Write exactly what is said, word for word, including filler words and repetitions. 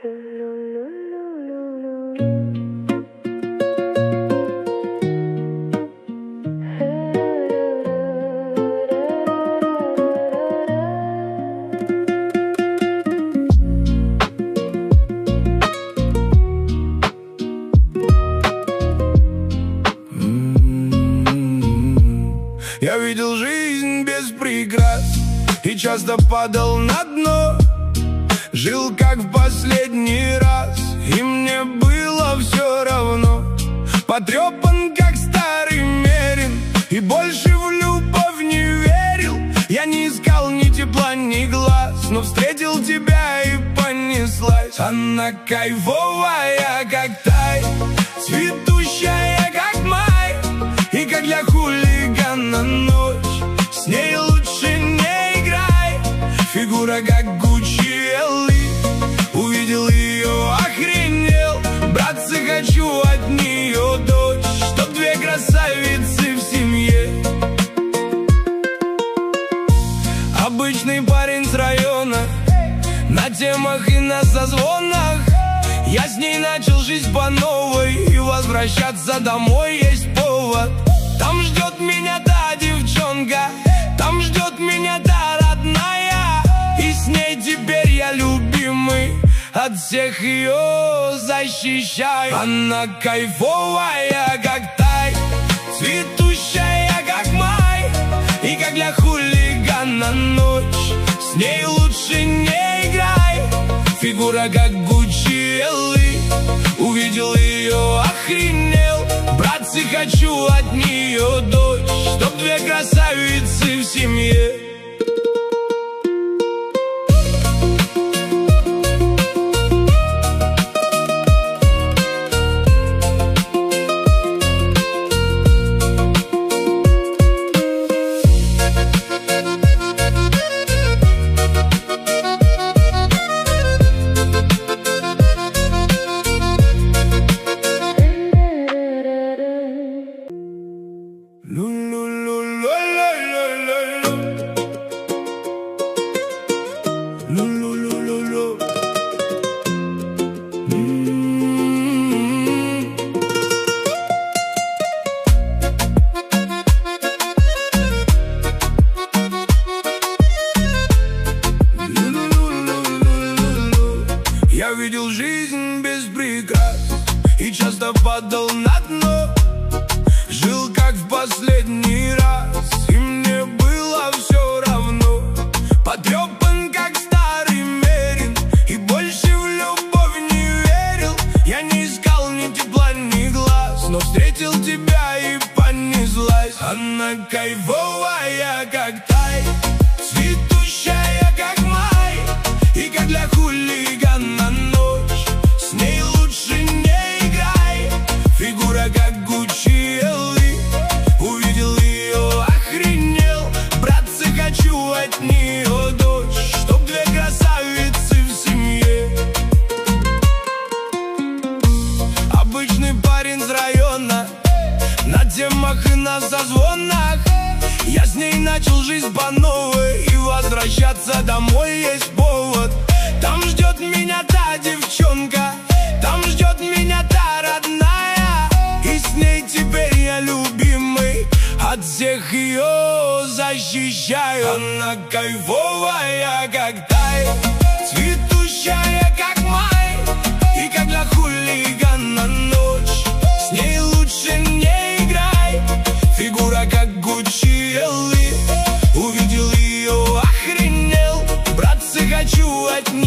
Я видел жизнь без прикрас и часто падал на дно. Жил как в последний раз, и мне было все равно. Потрепан как старый мерин, и больше в любовь не верил. Я не искал ни тепла, ни глаз, но встретил тебя и понеслась. Она кайфовая, как тай, цветущая, как май, и как для хулигана ночь. С ней лучше не играй. Фигура как Гуччи Элли. Увидел ее, охренел. Братцы, хочу от нее дочь, чтоб две красавицы в семье. Обычный парень с района, на темах и на созвонах. Я с ней начал жизнь по новой, и возвращаться домой есть повод. Там ждет меня та девчонка, там ждет меня та родная, и с ней теперь я любимый, от всех ее защищаю. Она кайфовая, как тай, цветущая, как май, и как для хулигана ночь. С ней лучше не играй. Фигура как Гуччи Элли. Увидел ее, охренел. Братцы, хочу от нее дочь, чтоб две красавицы в семье. Я видел жизнь без прикрас и часто падал на дно. Жил как в последний раз, и мне было все равно. Потрепан как старый мерин, и больше в любовь не верил. Я не искал ни тепла, ни глаз, но встретил тебя и понеслась. Она кайфовая, как тай, цветущая, как май, и как для хулигана ночь. С ней лучше не играй. Фигура как Гуччи Элли. Увидел ее, охренел. Братцы, хочу от нее дочь, чтоб две красавицы в семье. Обычный парень с района, на темах и на созвонах. Я с ней начал жизнь по новой, и возвращаться домой есть повод. Там ждет меня та девчонка, там ждет меня та родная, и с ней теперь я любимый, от всех ее защищаю. Она кайфовая, как тай, цветущая, как май, и как для хулигана ночь. С ней лучше не играй. Фигура как Гуччи Элли. Увидел ее, охренел. Братцы, хочу от нее